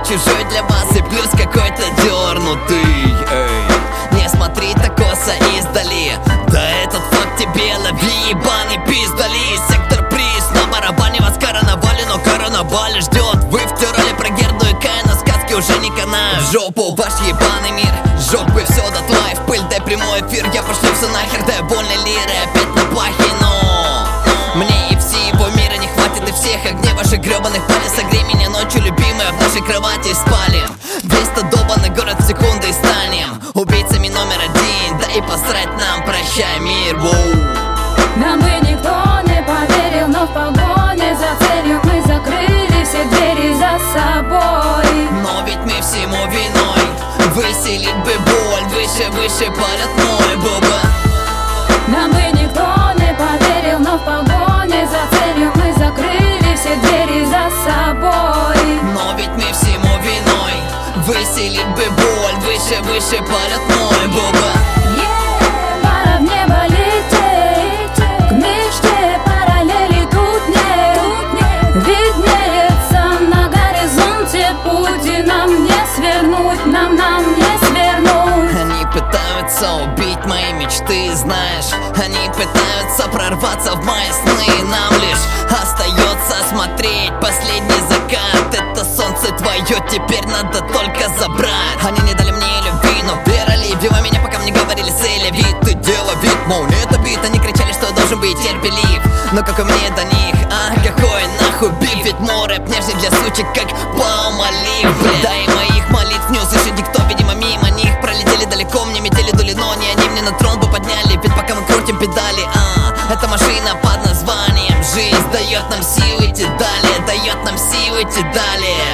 чужой для вас и плюс какой-то дернутый. Не смотри так косо издали, да этот факт тебе лови, ебаный пиздали. Сектор приз на барабане, вас карнавали, но карнавали ждет. Вы втирали про Герду и Каина, сказки уже не канают. В жопу ваш ебаный мир, жопы все дотла и в пыль, дай прямой эфир. Я пошлю все нахер, дай больно лиры опять на пахе, но мне и всего мира не хватит, и всех огней ваших гребаных палец. Согрей меня ночью, любимая, в нашей кровати спалим. 200 долбанный город в секунды и станем убийцами номер один. Да и посрать нам, прощай мир, воу. Нам бы никто не поверил, но в погоне за целью мы закрыли все двери за собой. Но ведь мы всему виной, выселить бы боль, выше, выше парят мой буба. Нам бы никто не поверил, но в погоне за целью мы закрыли все двери за собой. Но ведь мы всему виной, выселить бы боль, выше, выше парят мой буба. Пора в небо лететь, к мечте параллели тут нет. Виднеется на горизонте путь, и нам не свернуть, нам не свернуть. Они пытаются убить мои мечты, знаешь. Они пытаются прорваться в мои сны. Нам лишь остается смотреть последний закат. Это солнце твое теперь надо только забрать. Они не дали мне любви, но верили. Вела меня, пока мне говорили Селя, вид ты дело, вид, мол, не это бит. Они кричали, что я должен быть терпелив, но как у меня до них, какой нахуй биф. Ведь мой рэп нежный для сучек, как палм-олив. Да и моих молитв не услышит никто, видимо, мимо них пролетели далеко, мне метели дули, но не они мне на трон бы подняли. Ведь пока мы крутим педали, эта машина под названием жизнь дает нам силы идти далее, дает нам силы идти далее.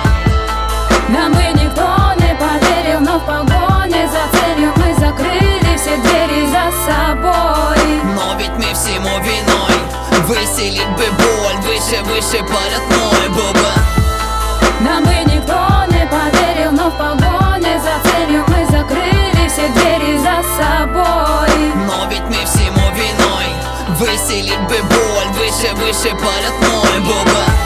Нам бы никто не поверил, но в погоне за целью мы закрыли все двери за собой. Но ведь мы всему виной, выселить бы боль, выше, выше парят мой буба. Нам бы никто не поверил, но в погоне за целью мы закрыли все двери за собой. Но ведь мы всему виной, выселить бы боль, выше, выше парят мой буба.